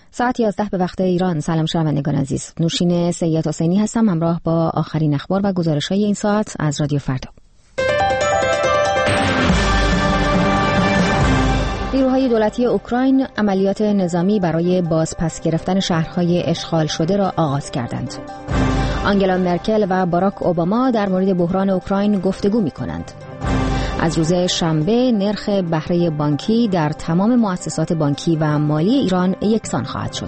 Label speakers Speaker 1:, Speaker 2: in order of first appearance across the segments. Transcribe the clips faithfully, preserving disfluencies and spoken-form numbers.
Speaker 1: ساعت یازده به وقت ایران. سلام شنوندگان عزیز، نوشین سید حسینی هستم همراه با آخرین اخبار و گزارش‌های این ساعت از رادیو فردا. نیروهای دولتی اوکراین عملیات نظامی برای بازپس گرفتن شهرهای اشغال شده را آغاز کردند. آنگلا مرکل و باراک اوباما در مورد بحران اوکراین گفتگو می‌کنند. از روز شنبه نرخ بهره بانکی در تمام مؤسسات بانکی و مالی ایران یکسان خواهد شد.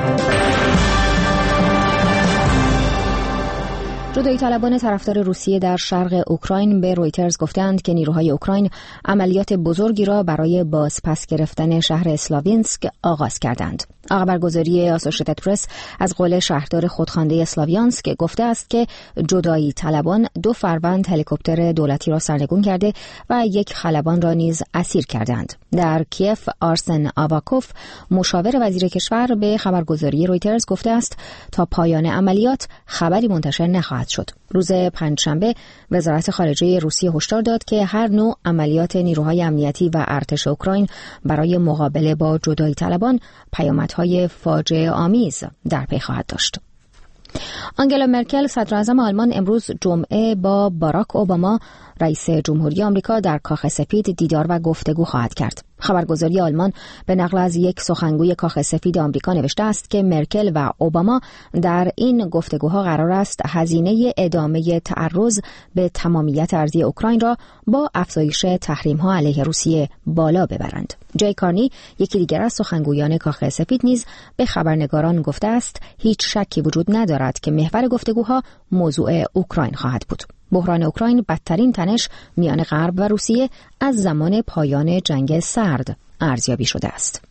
Speaker 1: جدایی طلبان طرفدار روسیه در شرق اوکراین به رویترز گفتند که نیروهای اوکراین عملیات بزرگی را برای بازپس گرفتن شهر اسلاوینسک آغاز کردند. خبرگزاری آسوشیتد پرس از قول شهردار خودخوانده اسلاویانسک گفته است که جدایی طلبان دو فروند هلیکوپتر دولتی را سرنگون کرده و یک خلبان را نیز اسیر کردند. در کیف آرسن آواکوف مشاور وزیر کشور به خبرگزاری رویترز گفته است تا پایان عملیات خبری منتشر نخواهد شد. روز پنجشنبه وزارت خارجه روسیه هشدار داد که هر نوع عملیات نیروهای امنیتی و ارتش اوکراین برای مقابله با جدایی طلبان پیامدهای فاجعه آمیز در پی خواهد داشت. آنگلا مرکل صدر اعظم آلمان امروز جمعه با باراک اوباما رئیس جمهوری آمریکا در کاخ سفید دیدار و گفتگو خواهد کرد. خبرگزاری آلمان به نقل از یک سخنگوی کاخ سفید آمریکا نوشته است که مرکل و اوباما در این گفتگوها قرار است هزینه ادامه تعرض به تمامیت ارضی اوکراین را با افزایش تحریم‌ها علیه روسیه بالا ببرند. جی کارنی یکی دیگر از سخنگویان کاخ سفید نیز به خبرنگاران گفته است هیچ شکی وجود ندارد که محور گفتگوها موضوع اوکراین خواهد بود. بحران اوکراین بدترین تنش میان غرب و روسیه از زمان پایان جنگ سرد ارزیابی شده است.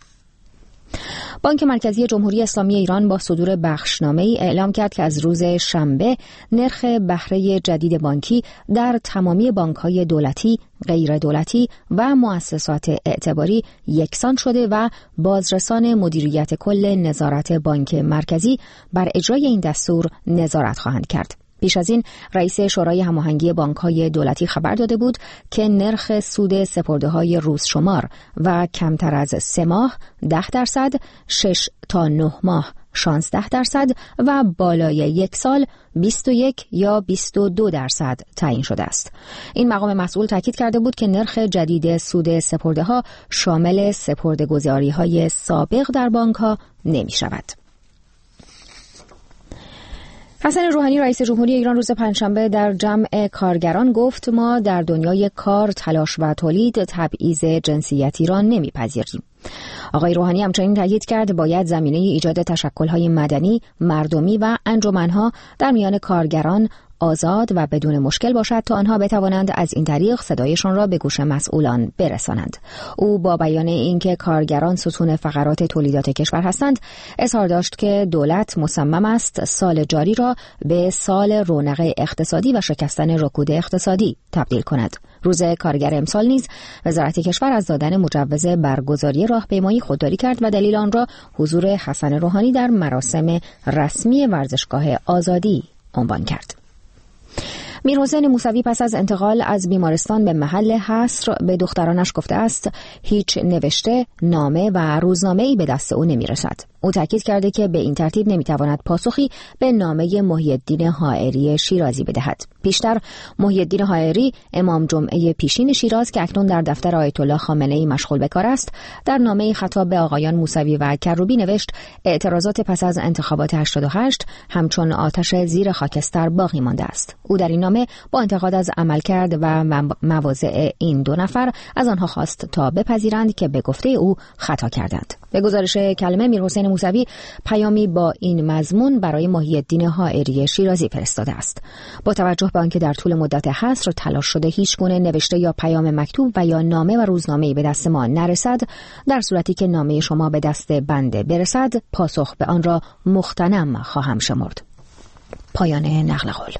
Speaker 1: بانک مرکزی جمهوری اسلامی ایران با صدور بخشنامه‌ای اعلام کرد که از روز شنبه نرخ بهره جدید بانکی در تمامی بانک‌های دولتی، غیر دولتی و مؤسسات اعتباری یکسان شده و بازرسان مدیریت کل نظارت بانک مرکزی بر اجرای این دستور نظارت خواهند کرد. پیش از این رئیس شورای هماهنگی بانک‌های دولتی خبر داده بود که نرخ سود سپرده‌های روز شمار و کمتر از سه ماه ده درصد، شش تا نه ماه شانزده درصد و بالای یک سال بیست و یک یا بیست و دو درصد تعیین شده است. این مقام مسئول تاکید کرده بود که نرخ جدید سود سپرده‌ها شامل سپرده‌گذاری‌های سابق در بانک‌ها نمی‌شود. حسن روحانی رئیس جمهوری ایران روز پنجشنبه در جمع کارگران گفت ما در دنیای کار، تلاش و تولید تبعیض جنسیتی را نمیپذیریم. آقای روحانی همچنین تاکید کرد باید زمینه ایجاد تشکل‌های مدنی، مردمی و انجمن‌ها در میان کارگران آزاد و بدون مشکل باشد تا آنها بتوانند از این طریق صدایشان را به گوش مسئولان برسانند. او با بیان اینکه کارگران ستون فقرات تولیدات کشور هستند، اظهار داشت که دولت مصمم است سال جاری را به سال رونق اقتصادی و شکستن رکود اقتصادی تبدیل کند. روز کارگر امسال نیز وزارت کشور از دادن مجوز برگزاری راهپیمایی خودداری کرد و دلیل آن را حضور حسن روحانی در مراسم رسمی ورزشگاه آزادی عنوان کرد. میرحسین موسوی پس از انتقال از بیمارستان به محل حصر به دخترانش گفته است هیچ نوشته، نامه و روزنامه‌ای به دست او نمی‌رسد. او تاکید کرده که به این ترتیب نمی‌تواند پاسخی به نامه محی الدین حائری شیرازی بدهد. پیشتر محی الدین حائری امام جمعه پیشین شیراز که اکنون در دفتر آیت الله خامنه‌ای مشغول به کار است، در نامه‌ای خطاب به آقایان موسوی و کروبی نوشت اعتراضات پس از انتخابات هشتاد و هشت همچون آتش زیر خاکستر باقی مانده است. او در این نامه با انتقاد از عملکرد و مواضع این دو نفر از آنها خواست تا بپذیرند که به گفته او خطا کردند. به گزارش کلمه میرحسین موسوی پیامی با این مضمون برای محی الدین حائری شیرازی فرستاده است. با توجه به آنکه در طول مدت حصر تلاش شده هیچ گونه نوشته یا پیام مکتوب و یا نامه و روزنامه‌ای به دست ما نرسد، در صورتی که نامه شما به دست بنده برسد پاسخ به آن را مغتنم خواهم شمرد. پایان نقل قول.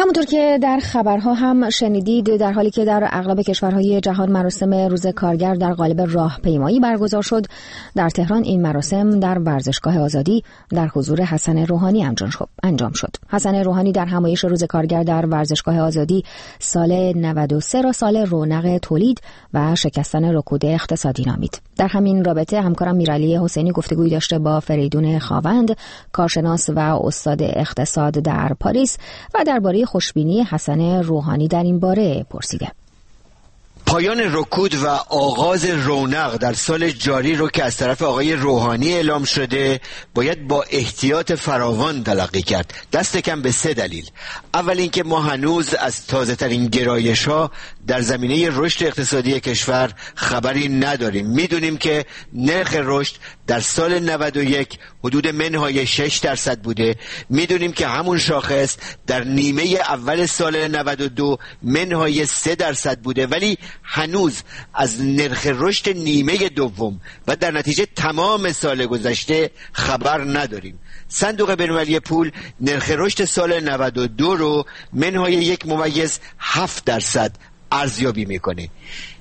Speaker 1: همونطور که در خبرها هم شنیدید، در حالی که در اغلب کشورهای جهان مراسم روز کارگر در قالب راهپیمایی برگزار شد، در تهران این مراسم در ورزشگاه آزادی در حضور حسن روحانی انجام شد. حسن روحانی در همایش روز کارگر در ورزشگاه آزادی سال نود و سه را سال رونق تولید و شکستن رکود اقتصادی نامید. در همین رابطه همکارم میرعلی حسینی گفتگویی داشته با فریدون خاوند، کارشناس و استاد اقتصاد در پاریس، و درباره خوشبینی حسن روحانی در این باره پرسیده.
Speaker 2: پایان رکود و آغاز رونق در سال جاری رو که از طرف آقای روحانی اعلام شده باید با احتیاط فراوان تلقی کرد، دست کم به سه دلیل. اول اینکه ما هنوز از تازه ترین گرایش ها در زمینه رشد اقتصادی کشور خبری نداریم. میدونیم که نرخ رشد در سال نود و یک حدود منهای شش درصد بوده. میدونیم که همون شاخص در نیمه اول سال نود و دو منهای سه درصد بوده، ولی هنوز از نرخ رشد نیمه دوم و در نتیجه تمام سال گذشته خبر نداریم. صندوق بین‌المللی پول نرخ رشد سال نود و دو رو منهای یک ممیز هفت درصد ارزیابی میکنه.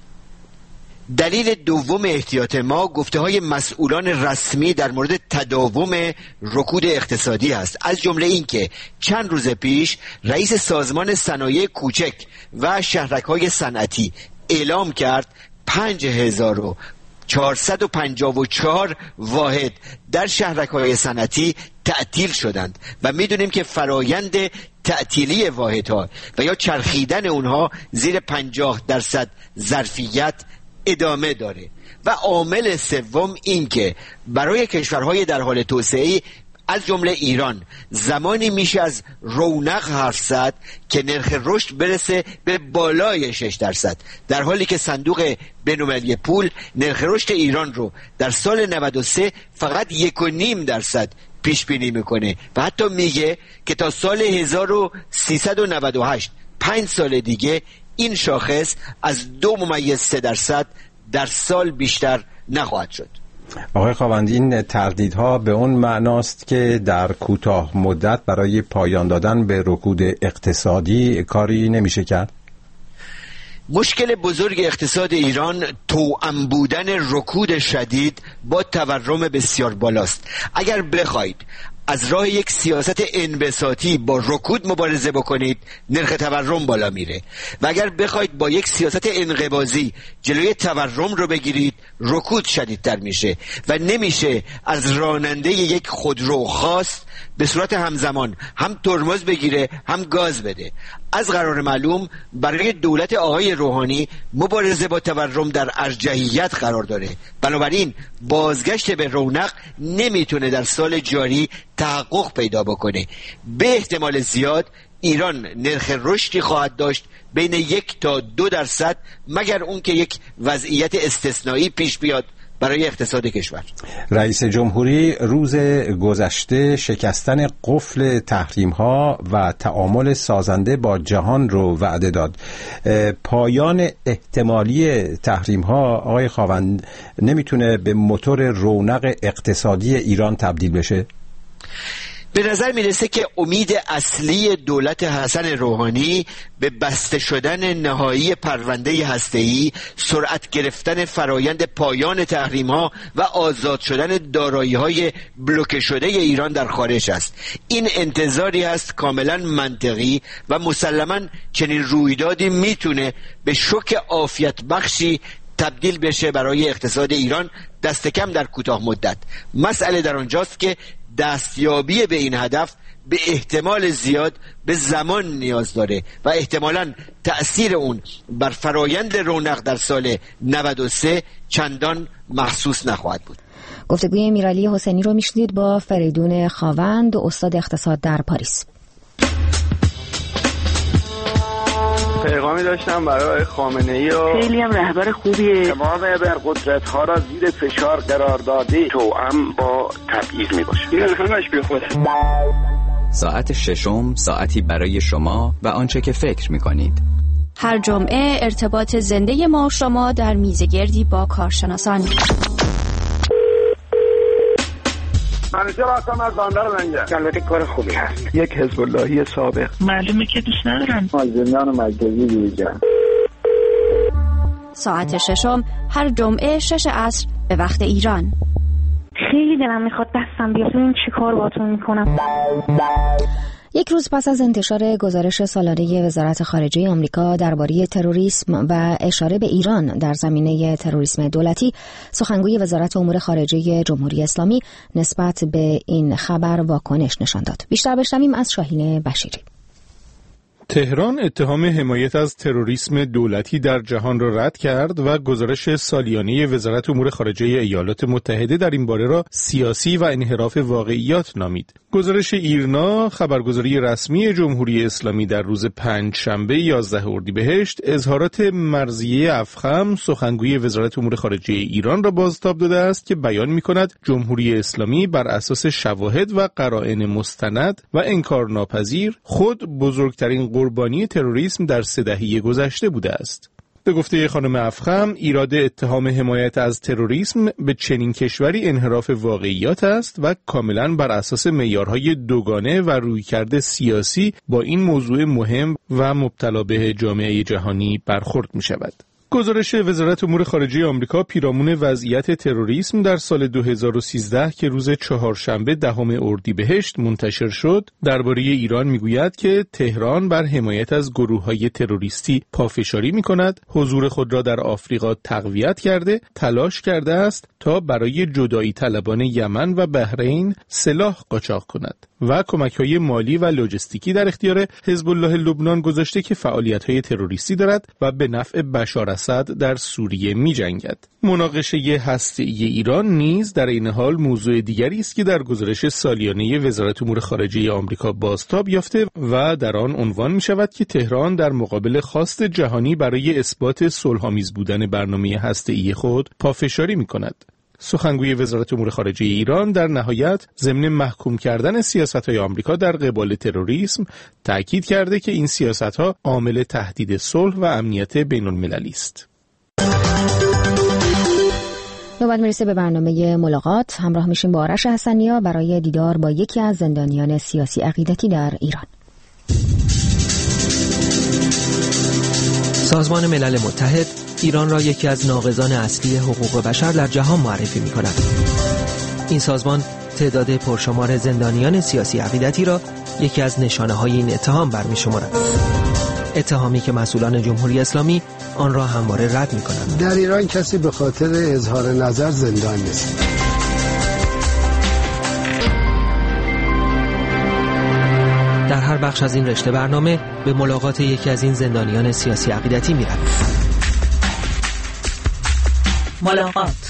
Speaker 2: دلیل دوم احتیاط ما گفته های مسئولان رسمی در مورد تداوم رکود اقتصادی است، از جمله این که چند روز پیش رئیس سازمان صنایع کوچک و شهرک های صنعتی اعلام کرد پنج هزار و چهارصد و پنجاه و چهار واحد در شهرک های صنعتی تعطیل شدند و میدونیم که فرایند تعطیلی واحدها و یا چرخیدن اونها زیر پنجاه درصد ظرفیت ادامه داره. و عامل سوم این که برای کشورهای در حال توسعه از جمله ایران زمانی میشه از رونق حرف زد که نرخ رشد برسه به بالای شش درصد، در حالی که صندوق بین‌المللی پول نرخ رشد ایران رو در سال نود و سه فقط یک و نیم درصد پیش بینی میکنه و حتی میگه که تا سال هزار و سیصد و نود و هشت، پنج سال دیگه، این شاخص از دو ممیز سه درصد در سال بیشتر نخواهد شد.
Speaker 3: آقای خاوند، این تردیدها به اون معناست که در کوتاه مدت برای پایان دادن به رکود اقتصادی کاری نمیشه کرد؟
Speaker 2: مشکل بزرگ اقتصاد ایران توأم بودن رکود شدید با تورم بسیار بالاست. اگر بخواید از راه یک سیاست انبساطی با رکود مبارزه بکنید، نرخ تورم بالا میره، و اگر بخواید با یک سیاست انقباضی جلوی تورم رو بگیرید، رکود شدیدتر میشه و نمیشه از راننده یک خودرو خاص به صورت همزمان هم ترمز بگیره هم گاز بده. از قرار معلوم برای دولت آقای روحانی مبارزه با تورم در ارجحیت قرار داره، بنابراین بازگشت به رونق نمیتونه در سال جاری تحقق پیدا بکنه. به احتمال زیاد ایران نرخ رشدی خواهد داشت بین یک تا دو درصد، مگر اون که یک وضعیت استثنایی پیش بیاد برای اقتصاد کشور.
Speaker 3: رئیس جمهوری روز گذشته شکستن قفل تحریم‌ها و تعامل سازنده با جهان رو وعده داد. پایان احتمالی تحریم‌ها آقای خاوند نمیتونه به موتور رونق اقتصادی ایران تبدیل بشه؟
Speaker 2: به نظر میرسه که امید اصلی دولت حسن روحانی به بسته شدن نهایی پرونده هسته‌ای، سرعت گرفتن فرایند پایان تحریم‌ها و آزاد شدن دارایی‌های بلوکه شده ایران در خارج است. این انتظاری است کاملا منطقی و مسلماً چنین رویدادی میتونه به شوک عافیت بخشی تبدیل بشه برای اقتصاد ایران، دست کم در کوتاه مدت. مسئله در آنجاست که دستیابی به این هدف به احتمال زیاد به زمان نیاز داره و احتمالاً تأثیر اون بر فرایند رونق در سال نود و سه چندان محسوس نخواهد بود.
Speaker 1: گفتگوی میرعلی حسینی رو میشنید با فریدون خاوند، استاد اقتصاد در پاریس.
Speaker 4: پیغامی داشتم برای خامنه‌ای و
Speaker 5: خیلی هم رهبر خوبیه.
Speaker 4: تمام ابرقدرت ها را زیر فشار قرار داده، توأم با تبعیض می باشه. این همش بی خوده.
Speaker 6: ساعت ششم، ساعتی برای شما و آنچه که فکر می کنید.
Speaker 7: هر جمعه ارتباط زنده ما شما در میزگردی با کارشناسان.
Speaker 4: من همیشه راستم از باندار لنگه.
Speaker 5: البته کار خوبی هست.
Speaker 8: یک حزب اللهی سابق.
Speaker 9: معلومه که دوست ندارم.
Speaker 10: از زندان مرکزی بیرون.
Speaker 7: ساعت ششم هر جمعه شش عصر به وقت ایران.
Speaker 11: خیلی دلم میخواد دستم بیاد ببینم چی کار باهاتون میکنم.
Speaker 1: یک روز پس از انتشار گزارش سالانه وزارت خارجه آمریکا درباره تروریسم و اشاره به ایران در زمینه تروریسم دولتی، سخنگوی وزارت امور خارجه جمهوری اسلامی نسبت به این خبر واکنش نشان داد. بیشتر بشنویم از شاهین بشیری.
Speaker 12: تهران اتهام حمایت از تروریسم دولتی در جهان را رد کرد و گزارش سالیانه وزارت امور خارجه ایالات متحده در این باره را سیاسی و انحراف واقعیات نامید. گزارش ایرنا، خبرگزاری رسمی جمهوری اسلامی، در روز پنجشنبه یازده اردیبهشت اظهارات مرضیه افخم، سخنگوی وزارت امور خارجه ایران، را بازتاب داده است که بیان می‌کند جمهوری اسلامی بر اساس شواهد و قرائن مستند و انکارناپذیر خود بزرگترین قربانی تروریسم در سه دهه گذشته بوده است. به گفته خانم افخم، ایراد اتهام حمایت از تروریسم به چنین کشوری انحراف واقعیات است و کاملا بر اساس معیارهای دوگانه و رویکرد سیاسی با این موضوع مهم و مبتلا به جامعه جهانی برخورد می شود. گزارش وزارت امور خارجه آمریکا پیرامون وضعیت تروریسم در سال دو هزار و سیزده که روز چهارشنبه دهم اردیبهشت منتشر شد، درباره ایران میگوید که تهران بر حمایت از گروه‌های تروریستی پافشاری می‌کند، حضور خود را در آفریقا تقویت کرده، تلاش کرده است تا برای جدایی طلبان یمن و بحرین سلاح قاچاق کند و کمک‌های مالی و لوجستیکی در اختیار حزب الله لبنان گذاشته که فعالیت‌های تروریستی دارد و به نفع بشار اسد در سوریه می‌جنگد. مناقشه هسته‌ای ایران نیز در این حال موضوع دیگری است که در گزارش سالیانه وزارت امور خارجه آمریکا بازتاب یافته و در آن عنوان می‌شود که تهران در مقابل خواست جهانی برای اثبات صلح‌آمیز بودن برنامه هسته‌ای خود پافشاری می‌کند. سخنگوی وزارت امور خارجه ایران در نهایت ضمن محکوم کردن سیاست‌های آمریکا در قبال تروریسم تأکید کرده که این سیاست‌ها عامل تهدید صلح و امنیت بین‌المللی است.
Speaker 1: نوبت میرسه به برنامه ملاقات. همراه میشیم با آرش حسنیا برای دیدار با یکی از زندانیان سیاسی عقیدتی در ایران.
Speaker 13: سازمان ملل متحد ایران را یکی از ناقضان اصلی حقوق بشر در جهان معرفی می کند. این سازمان تعداد پرشمار زندانیان سیاسی عقیدتی را یکی از نشانه های این اتهام برمی شمارد. اتهامی که مسئولان جمهوری اسلامی آن را همواره رد می کنند.
Speaker 14: در ایران کسی به خاطر اظهار نظر زندان نیست.
Speaker 13: در هر بخش از این رشته برنامه به ملاقات یکی از این زندانیان سیاسی عقیدتی می رویم.
Speaker 9: ملاقات.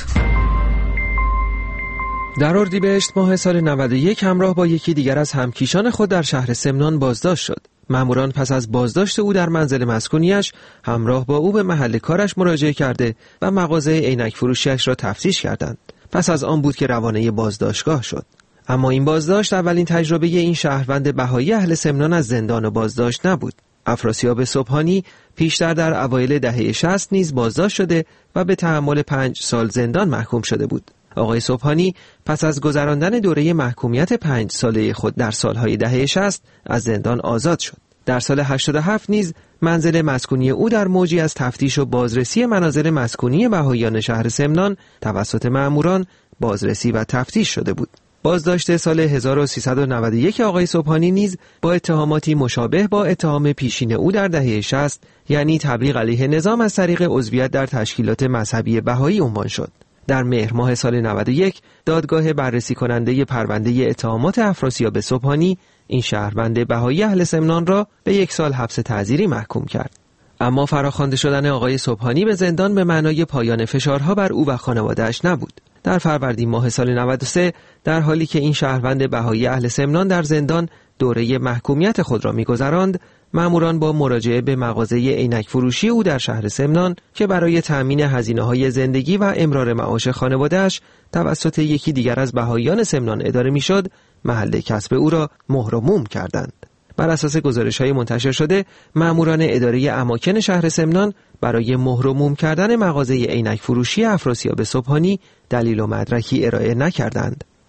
Speaker 13: در اردیبهشت ماه سال نود و یک همراه با یکی دیگر از همکیشان خود در شهر سمنان بازداشت شد. ماموران پس از بازداشت او در منزل مسکونیش همراه با او به محل کارش مراجعه کرده و مغازه عینک فروشیش را تفتیش کردند. پس از آن بود که روانه بازداشتگاه شد. اما این بازداشت اولین تجربه این شهروند بهایی اهل سمنان از زندان و بازداشت نبود. افراسیاب صبحانی پیشتر در اوایل دهه شصت نیز بازداشت شده و به تحمل پنج سال زندان محکوم شده بود. آقای صبحانی پس از گذراندن دوره محکومیت پنج ساله خود در سالهای دهه شصت از زندان آزاد شد. در سال هشتاد و هفت نیز منزل مسکونی او در موجی از تفتیش و بازرسی منازل مسکونی بهاییان شهر سمنان توسط مأموران بازرسی و تفتیش شده بود. بازداشت سال هزار و سیصد و نود و یک آقای صبحانی نیز با اتهاماتی مشابه با اتهام پیشین او در دهه شصت یعنی تبلیغ علیه نظام از طریق عضویت در تشکیلات مذهبی بهایی عنوان شد. در مهر ماه سال نود و یک دادگاه بررسی کننده پرونده اتهامات افراسیاب صبحانی این شهروند بهایی اهل سمنان را به یک سال حبس تعزیری محکوم کرد. اما فراخوانده شدن آقای صبحانی به زندان به معنای پایان فشارها بر او و خانواده‌اش نبود. در فروردین ماه سال نود و سه در حالی که این شهروند بهایی اهل سمنان در زندان دوره محکومیت خود را می‌گذراند، مأموران با مراجعه به مغازه عینک فروشی او در شهر سمنان که برای تأمین هزینه‌های زندگی و امرار معاش خانواده‌اش توسط یکی دیگر از بهاییان سمنان اداره می‌شد، محل کسب او را مهر و موم کردند. بر اساس گزارش‌های منتشر شده، مأموران اداره اماکن شهر سمنان برای مهر و موم کردن مغازه عینک فروشی افراسیاب صبحانی دلیل و مدرکی ارائه نکردند.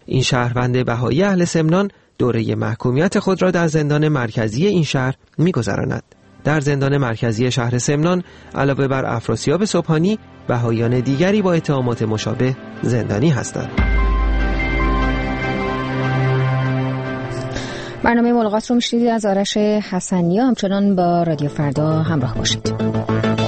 Speaker 13: این شهروند بهایی اهل سمنان دوره محکومیت خود را در زندان مرکزی این شهر می‌گذراند. در زندان مرکزی شهر سمنان علاوه بر افراسیاب سبحانی، بهاییان دیگری با اتهامات مشابه زندانی هستند.
Speaker 1: برنامه ملاقات رو میشنیدید از آرش حسنی. همچنان با رادیو فردا همراه باشید.